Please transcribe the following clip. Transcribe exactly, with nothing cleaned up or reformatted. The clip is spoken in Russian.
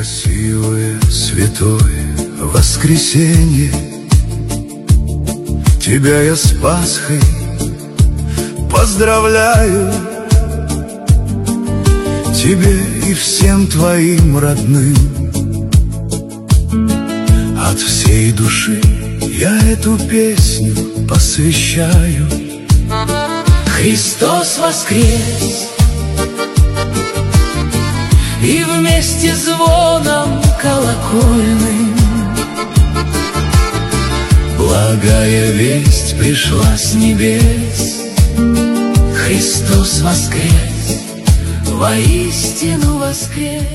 Красивое, святое воскресенье, тебя я с Пасхой поздравляю. Тебе и всем твоим родным от всей души я эту песню посвящаю. Христос воскрес, и вместе с звоном колокольным благая весть пришла с небес. Христос воскрес, воистину воскрес.